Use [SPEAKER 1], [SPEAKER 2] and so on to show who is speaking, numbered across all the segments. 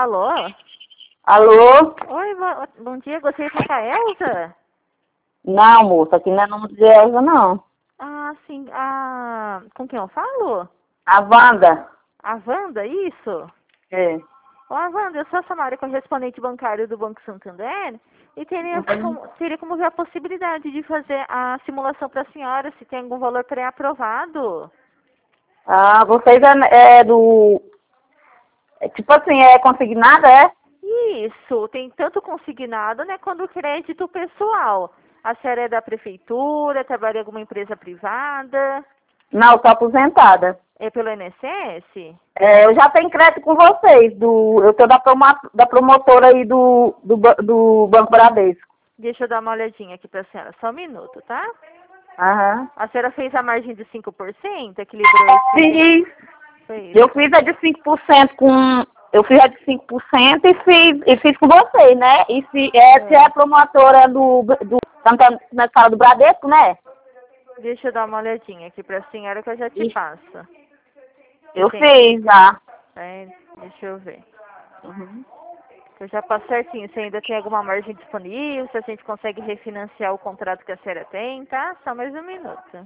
[SPEAKER 1] Alô?
[SPEAKER 2] Alô?
[SPEAKER 1] Oi, bom dia, gostaria de falar com a Elza?
[SPEAKER 2] Não, moça, aqui não é nome de Elza, não.
[SPEAKER 1] Ah, sim. Com quem eu falo?
[SPEAKER 2] A Wanda.
[SPEAKER 1] A Wanda, isso?
[SPEAKER 2] É.
[SPEAKER 1] Olá, Wanda, eu sou a Samara, correspondente bancário do Banco Santander, e
[SPEAKER 2] Uhum.
[SPEAKER 1] teria como ver a possibilidade de fazer a simulação para a senhora, se tem algum valor pré-aprovado.
[SPEAKER 2] Ah, vocês é do... tipo assim, é consignada, é?
[SPEAKER 1] Isso, tem tanto consignado, né, quanto crédito pessoal. A senhora é da prefeitura, trabalha em alguma empresa privada,
[SPEAKER 2] Não, sou aposentada.
[SPEAKER 1] é pelo INSS?
[SPEAKER 2] É, eu já tenho crédito com vocês. Eu sou da promotora aí do Banco Bradesco.
[SPEAKER 1] Deixa eu dar uma olhadinha aqui para a senhora, só um minuto, tá?
[SPEAKER 2] Aham.
[SPEAKER 1] A senhora fez a margem de 5%, equilibrou esse...
[SPEAKER 2] Fiz.
[SPEAKER 1] Foi
[SPEAKER 2] Eu
[SPEAKER 1] isso.
[SPEAKER 2] fiz a de 5% com... Eu fiz a de 5% e fiz com vocês, né? Essa é a promotora na escala do Bradesco, né?
[SPEAKER 1] Deixa eu dar uma olhadinha aqui pra senhora que eu já te
[SPEAKER 2] E
[SPEAKER 1] passo.
[SPEAKER 2] eu
[SPEAKER 1] Tem,
[SPEAKER 2] fiz já.
[SPEAKER 1] deixa eu ver.
[SPEAKER 2] Uhum.
[SPEAKER 1] Eu já passo certinho. Se ainda tem alguma margem disponível, se a gente consegue refinanciar o contrato que a senhora tem, tá? Só mais um minuto.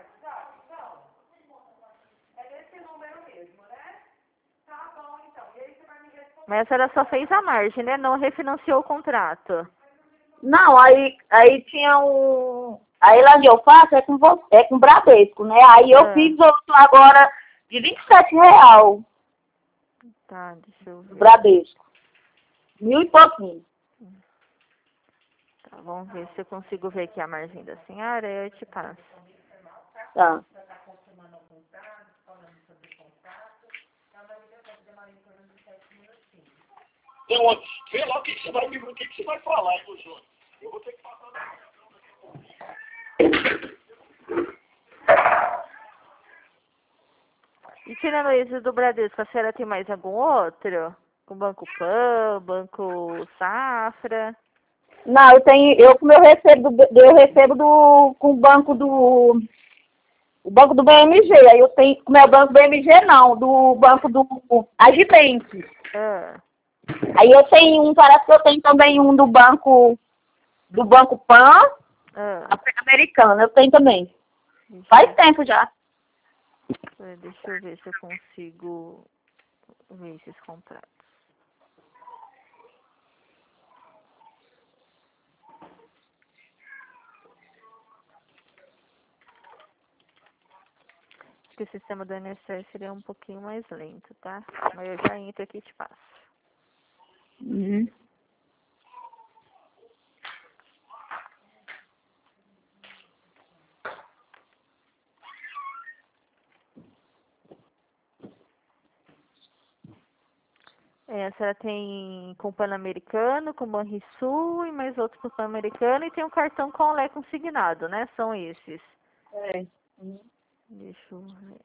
[SPEAKER 1] Mas a senhora só fez a margem, né? Não refinanciou o contrato.
[SPEAKER 2] Não, aí tinha um. Aí lá onde eu faço é com Bradesco, né? Aí eu
[SPEAKER 1] Ah,
[SPEAKER 2] fiz outro agora de R$ 27
[SPEAKER 1] tá, deixa eu
[SPEAKER 2] do
[SPEAKER 1] ver.
[SPEAKER 2] Bradesco. 1.000 e pouquinho.
[SPEAKER 1] Tá, vamos ver se eu consigo ver aqui a margem da senhora e eu te passo.
[SPEAKER 2] Tá.
[SPEAKER 3] Então, vê lá o que você vai me o que você vai falar, hein, Júnior? Eu vou ter que passar na...
[SPEAKER 1] E tirando esse do Bradesco, a senhora tem mais algum outro? Com Banco Pan, Banco Safra?
[SPEAKER 2] Não, como eu recebo com o banco do BMG. Aí eu tenho, como é o banco do BMG não, do banco do Agibank.
[SPEAKER 1] Ah,
[SPEAKER 2] Aí eu tenho parece que eu tenho também um do Banco Pan,
[SPEAKER 1] ah,
[SPEAKER 2] americano, eu tenho também.
[SPEAKER 1] deixa
[SPEAKER 2] Faz tempo já.
[SPEAKER 1] deixa eu ver se eu consigo ver esses contratos. Acho que o sistema do INSS seria um pouquinho mais lento, tá? Mas eu já entro aqui e te passo.
[SPEAKER 2] Uhum.
[SPEAKER 1] A senhora tem com Pan-Americano, com Banrisul e mais outro com Pan-Americano e tem um cartão com Lé consignado, né? São esses.
[SPEAKER 2] É.
[SPEAKER 1] Deixa eu ver.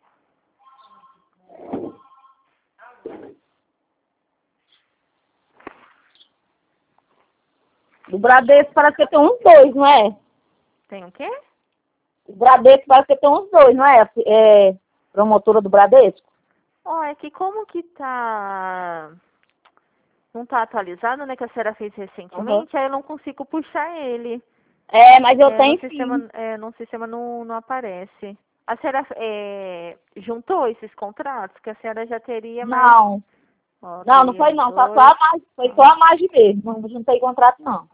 [SPEAKER 2] Do Bradesco parece que tem uns dois, não é?
[SPEAKER 1] Tem o quê?
[SPEAKER 2] O Bradesco parece que tem uns dois, não é? É promotora do Bradesco?
[SPEAKER 1] Ó, é que como que tá... Não tá atualizado, né? Que a senhora fez
[SPEAKER 2] Uhum.
[SPEAKER 1] recentemente, aí eu não consigo puxar ele.
[SPEAKER 2] É, mas eu tenho sim.
[SPEAKER 1] No sistema não aparece. A senhora juntou esses contratos que a senhora já teria mais...
[SPEAKER 2] Não.
[SPEAKER 1] Ó,
[SPEAKER 2] Não
[SPEAKER 1] teria
[SPEAKER 2] foi não.
[SPEAKER 1] dois...
[SPEAKER 2] Foi só a margem mesmo. Não juntei contrato, não.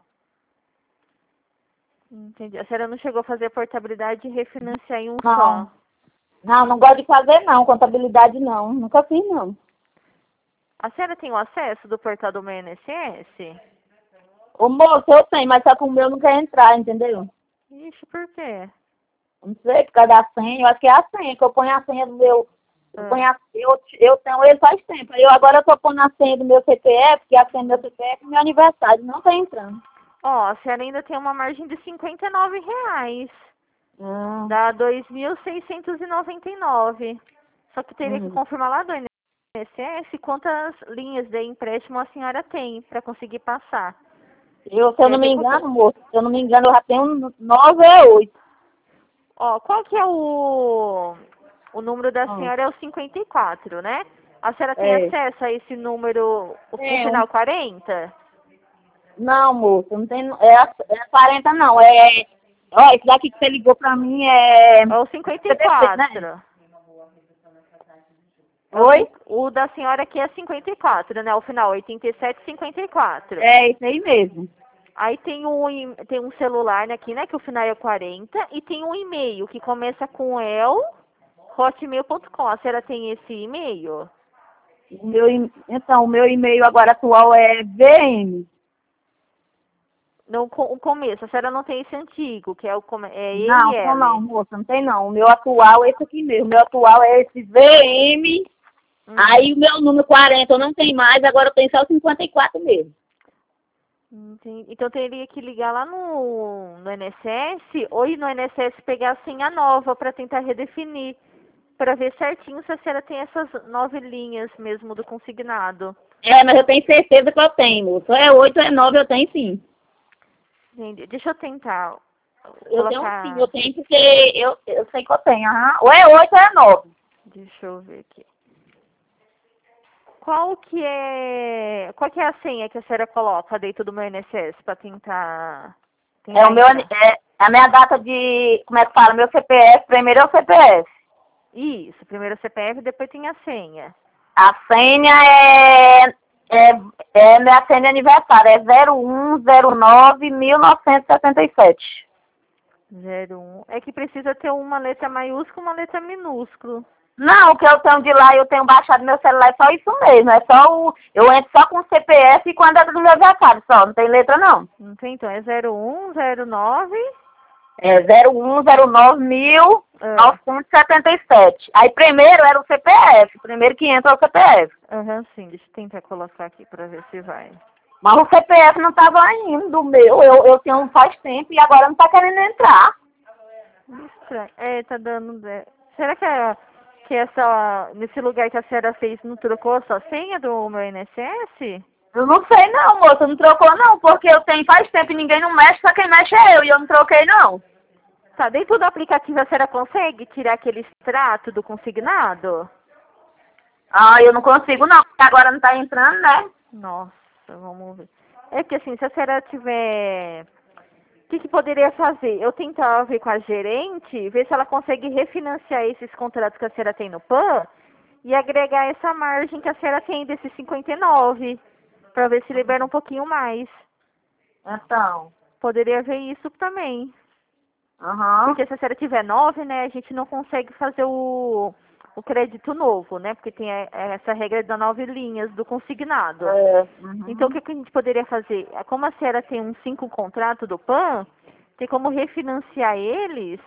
[SPEAKER 1] Entendi. A senhora não chegou a fazer a portabilidade e refinanciar em um só.
[SPEAKER 2] Não. Não gosto de fazer não. Contabilidade não. Nunca fiz não.
[SPEAKER 1] A senhora tem o acesso do portal do meu INSS?
[SPEAKER 2] Ô moço, eu tenho, mas só que o meu não quer entrar, entendeu?
[SPEAKER 1] Ixi, por quê?
[SPEAKER 2] Não sei, por causa da senha. Eu acho que é a senha, que eu ponho a senha do meu.
[SPEAKER 1] Ah.
[SPEAKER 2] Eu tenho ele faz tempo. Agora eu tô pondo a senha do meu CPF, que a senha do meu CPF é meu aniversário. Não tá entrando.
[SPEAKER 1] Ó, a senhora ainda tem uma margem de R$ 59.
[SPEAKER 2] Ah,
[SPEAKER 1] Dá 2.699. Só que teria que
[SPEAKER 2] uhum.
[SPEAKER 1] confirmar lá do INSS quantas linhas de empréstimo a senhora tem para conseguir passar.
[SPEAKER 2] Se eu não me engano, moço, se eu não me engano, eu já tenho 9 ou 8.
[SPEAKER 1] Ó, qual que é o número da
[SPEAKER 2] Ah,
[SPEAKER 1] senhora? É o 54, né? A senhora tem acesso a esse número, o final 40?
[SPEAKER 2] Não, moça, não tem. É 40 não. Ó, esse daqui que você ligou pra mim
[SPEAKER 1] É o 54.
[SPEAKER 2] né? Oi?
[SPEAKER 1] O da senhora aqui é 54, né? O final 8754.
[SPEAKER 2] É isso aí mesmo.
[SPEAKER 1] Aí tem um celular aqui, né? Que o final é 40. E tem um e-mail que começa com hotmail.com. A senhora tem esse e-mail?
[SPEAKER 2] Então, o meu e-mail agora atual é VM.
[SPEAKER 1] Não, o começo. A senhora não tem esse antigo, que é o
[SPEAKER 2] Não, moça, não tem não. O meu atual é esse aqui mesmo. O meu atual é esse VM. Aí o meu número 40 eu não tenho mais, agora eu tenho só o 54 mesmo.
[SPEAKER 1] Entendi. Então teria que ligar lá no INSS ou ir no INSS pegar a senha nova para tentar redefinir, para ver certinho se a senhora tem essas 9 linhas mesmo do consignado.
[SPEAKER 2] Mas eu tenho certeza que eu tenho, moço. É 8 ou é 9, eu tenho sim.
[SPEAKER 1] Entendi. Deixa eu tentar.
[SPEAKER 2] Eu tenho sim, eu tenho porque eu sei que eu tenho. Ou é 8 ou é 9.
[SPEAKER 1] Deixa eu ver aqui. Qual que é a senha que a senhora coloca dentro do meu INSS para tentar
[SPEAKER 2] a minha data de, como é que fala, meu CPF, primeiro é o CPF.
[SPEAKER 1] Isso, primeiro é o CPF, depois tem a senha.
[SPEAKER 2] A senha minha senha de aniversário, é 0109-1977.
[SPEAKER 1] 01. É que precisa ter uma letra maiúscula e uma letra minúscula.
[SPEAKER 2] Não, o que eu tenho de lá, eu tenho baixado meu celular, é só isso mesmo. É só eu entro só com o CPF e quando é do meu aniversário só, não tem letra não.
[SPEAKER 1] Não tem, então, é 0109...
[SPEAKER 2] É 0109-1977. Aí primeiro era o CPF, primeiro que entra é o CPF.
[SPEAKER 1] Sim, deixa eu tentar colocar aqui pra ver se vai.
[SPEAKER 2] Mas o CPF não estava indo, do meu, eu tenho faz tempo e agora não tá querendo entrar.
[SPEAKER 1] Estranho. Tá dando... Será que nesse lugar que a senhora fez não trocou a sua senha do meu INSS?
[SPEAKER 2] Eu não sei não, moça, não trocou não, porque eu tenho faz tempo e ninguém não mexe, só quem mexe é eu, e eu não troquei não.
[SPEAKER 1] Tá, dentro do aplicativo a senhora consegue tirar aquele extrato do consignado?
[SPEAKER 2] Eu não consigo não, porque agora não tá entrando, né?
[SPEAKER 1] Nossa, vamos ver. É que assim, se a senhora tiver... O que poderia fazer? Eu tentar ver com a gerente, ver se ela consegue refinanciar esses contratos que a senhora tem no PAN e agregar essa margem que a senhora tem desses 59, para ver se libera um pouquinho mais.
[SPEAKER 2] Então.
[SPEAKER 1] Poderia ver isso também. Porque se a senhora tiver 9, né, a gente não consegue fazer o crédito novo, né? Porque tem essa regra das 9 linhas do consignado. Então, o que a gente poderia fazer? Como a senhora tem uns 5 contratos do PAN, tem como refinanciar eles.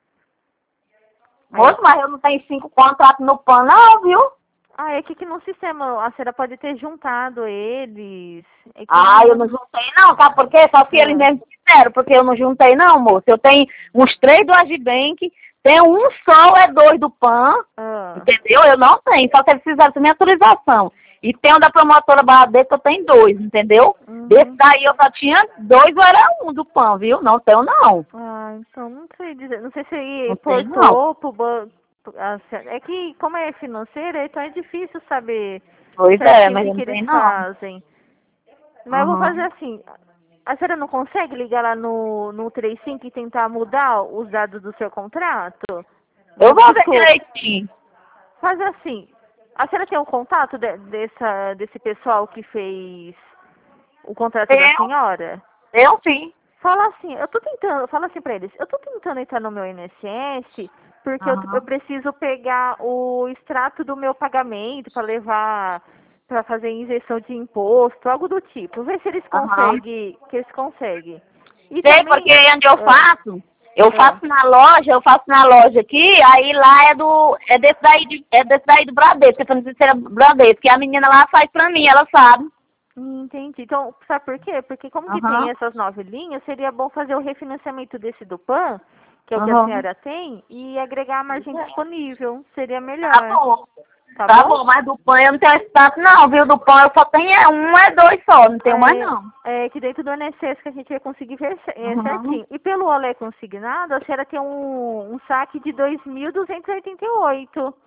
[SPEAKER 2] Moço, mas eu não tenho 5 contratos no PAN não, viu?
[SPEAKER 1] É que no sistema a senhora pode ter juntado eles.
[SPEAKER 2] Eu não juntei não, sabe por quê? Só que eles mesmo disseram, porque eu não juntei não, moço. Eu tenho uns 3 do Agibank, tenho um só, 2 do PAN, entendeu? Eu não tenho, só que eles fizeram minha autorização. E tem um da promotora Bradesco, eu tenho 2, entendeu? Desse daí eu só tinha 2 ou era 1 do PAN, viu? Não tenho não.
[SPEAKER 1] Então não sei dizer, não sei se ele portou pro banco. É que, como é financeira, então é difícil saber
[SPEAKER 2] mas
[SPEAKER 1] o que eles fazem. Mas eu vou fazer assim, a senhora não consegue ligar lá no 35 e tentar mudar os dados do seu contrato?
[SPEAKER 2] Eu vou ver direitinho.
[SPEAKER 1] Faz assim, a senhora tem um contato desse pessoal que fez o contrato da senhora?
[SPEAKER 2] Eu sim.
[SPEAKER 1] Fala assim pra eles, eu tô tentando entrar no meu INSS porque eu preciso pegar o extrato do meu pagamento para levar, para fazer injeção de imposto, algo do tipo. Vê se eles conseguem, E
[SPEAKER 2] também, porque onde eu faço, eu faço na loja aqui, aí lá é desse daí do Bradesco, eu não sei se era Bradesco, que a menina lá faz pra mim, ela sabe.
[SPEAKER 1] Entendi. Então, sabe por quê? Porque como que tem essas 9 linhas, seria bom fazer o refinanciamento desse do PAN, que é o que a senhora tem, e agregar a margem disponível. Seria melhor.
[SPEAKER 2] Tá bom. Tá bom, mas do PAN eu não tenho esse tato não, viu? Do PAN eu só tenho 1, 2 só, não tenho mais não.
[SPEAKER 1] É que dentro do INSS que a gente vai conseguir ver certinho. E pelo Olé Consignado, a senhora tem um saque de 2.288.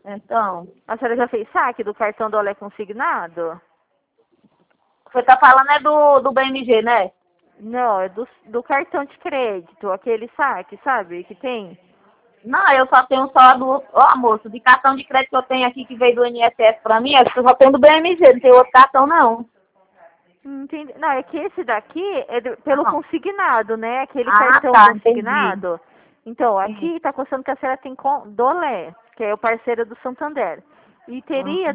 [SPEAKER 2] Então,
[SPEAKER 1] A senhora já fez saque do cartão do Olé consignado?
[SPEAKER 2] você tá falando é do BMG, né?
[SPEAKER 1] Não, é do cartão de crédito, aquele saque, sabe, que tem?
[SPEAKER 2] Não, eu só tenho só do... Ó, moço, de cartão de crédito que eu tenho aqui que veio do INSS pra mim, eu só tenho do BMG, não tem outro cartão, não.
[SPEAKER 1] Entendi. Não, é que esse daqui é pelo consignado, né? Aquele
[SPEAKER 2] Ah,
[SPEAKER 1] cartão
[SPEAKER 2] tá,
[SPEAKER 1] consignado. Então,
[SPEAKER 2] entendi.
[SPEAKER 1] aqui tá constando que a senhora tem do Olé, que é o parceiro do Santander. E teria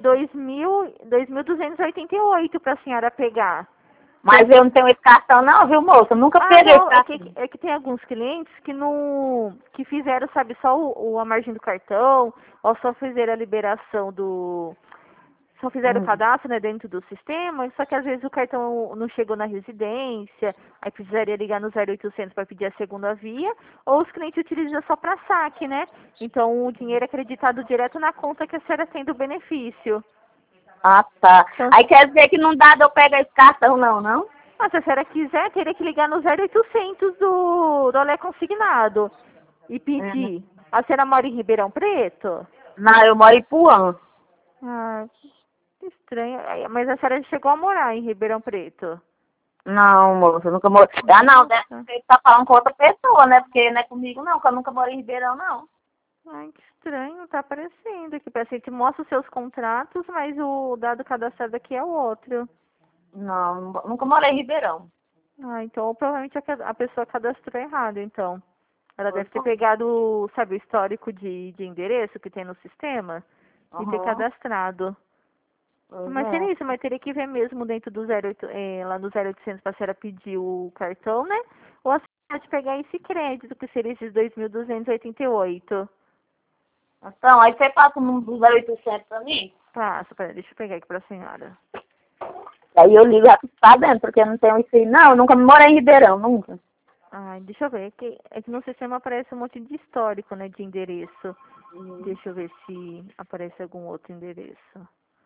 [SPEAKER 1] 2.288 para a senhora pegar.
[SPEAKER 2] Mas eu não tenho esse cartão não, viu, moço? Eu nunca peguei esse
[SPEAKER 1] Não,
[SPEAKER 2] cartão.
[SPEAKER 1] é que tem alguns clientes que não, que fizeram, sabe, só a margem do cartão, ou só fizeram a liberação só fizeram o cadastro, né, dentro do sistema, só que às vezes o cartão não chegou na residência, aí precisaria ligar no 0800 para pedir a segunda via, ou os clientes utilizam só para saque, né? Então o dinheiro é acreditado direto na conta que a senhora tem do benefício.
[SPEAKER 2] Ah, tá.
[SPEAKER 1] Então,
[SPEAKER 2] Aí quer dizer que não dá de eu pegar esse cartão não?
[SPEAKER 1] se a senhora quiser, teria que ligar no 0800 do Olé Consignado e pedir. A senhora mora em Ribeirão Preto?
[SPEAKER 2] Não, eu moro em Puã.
[SPEAKER 1] Ah, que estranho. Mas a senhora chegou a morar em Ribeirão Preto?
[SPEAKER 2] Não, moço, eu nunca morei. Ah, não, deve ser que você tá falando com outra pessoa, né? Porque não é comigo não, que eu nunca morei em Ribeirão, não.
[SPEAKER 1] Ai, que estranho, tá aparecendo aqui. Parece que a gente mostra os seus contratos, mas o dado cadastrado aqui é o outro.
[SPEAKER 2] Não, nunca morei em Ribeirão.
[SPEAKER 1] Ah, então provavelmente a pessoa cadastrou errado, então. Ela deve ter pegado, sabe, o histórico de endereço que tem no sistema e ter cadastrado. Mas seria isso, mas teria que ver mesmo dentro do 08, lá no 0800 para a senhora pedir o cartão, né? Ou a senhora pode pegar esse crédito, que seria esses 2.288.
[SPEAKER 2] Então, aí você passa o número do 0800 pra mim?
[SPEAKER 1] Passa, peraí, deixa eu pegar aqui para a senhora.
[SPEAKER 2] Aí eu ligo já pra dentro, porque eu não tenho isso aí. Não, eu nunca morei em Ribeirão, nunca.
[SPEAKER 1] Ai, deixa eu ver, é que no sistema aparece um monte de histórico, né, de endereço. Deixa eu ver se aparece algum outro endereço.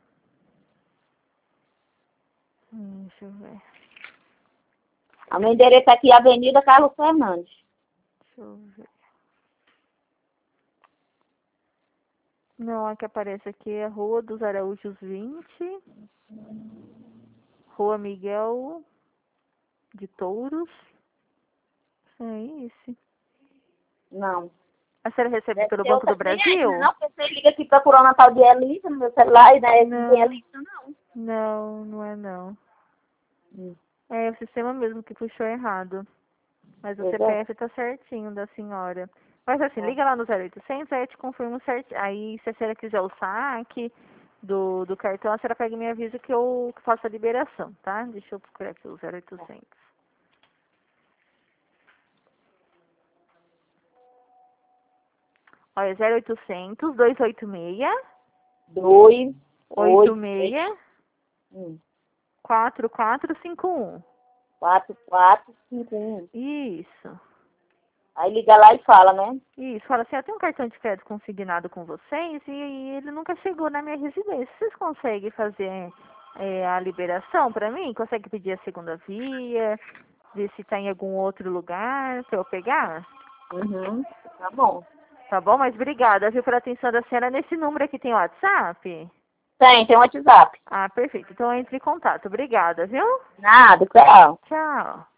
[SPEAKER 1] Deixa eu ver.
[SPEAKER 2] O meu endereço aqui é Avenida Carlos Fernandes.
[SPEAKER 1] Deixa eu ver. Não, a que aparece aqui é Rua dos Araújos 20, Rua Miguel de Touros. É isso.
[SPEAKER 2] Não.
[SPEAKER 1] A senhora recebe
[SPEAKER 2] Deve
[SPEAKER 1] pelo
[SPEAKER 2] ser
[SPEAKER 1] Banco
[SPEAKER 2] outra
[SPEAKER 1] do
[SPEAKER 2] cliente,
[SPEAKER 1] Brasil?
[SPEAKER 2] né? Não, porque você liga aqui procurando a tal de Elisa no meu celular e não tem Elisa, não.
[SPEAKER 1] Não, não é não. É o sistema mesmo que puxou errado. Mas o CPF tá certinho da senhora. Mas assim, liga lá no 0800, aí eu te confirmo certinho. Aí se a senhora quiser o saque do cartão, a senhora pega e me avisa que eu faço a liberação, tá? Deixa eu procurar aqui o 0800. Olha, 0800 286 86 4451.
[SPEAKER 2] 4451.
[SPEAKER 1] Isso.
[SPEAKER 2] Aí liga lá e fala, né?
[SPEAKER 1] Isso, fala assim, eu tenho um cartão de crédito consignado com vocês e ele nunca chegou na minha residência. Vocês conseguem fazer a liberação para mim? Consegue pedir a segunda via? Ver se está em algum outro lugar para eu pegar?
[SPEAKER 2] Tá bom.
[SPEAKER 1] Tá bom? Mas obrigada, viu, pela atenção da senhora. Nesse número aqui tem WhatsApp?
[SPEAKER 2] Tem WhatsApp.
[SPEAKER 1] Ah, perfeito. Então entre em contato. Obrigada, viu?
[SPEAKER 2] Nada, tchau.
[SPEAKER 1] Tchau.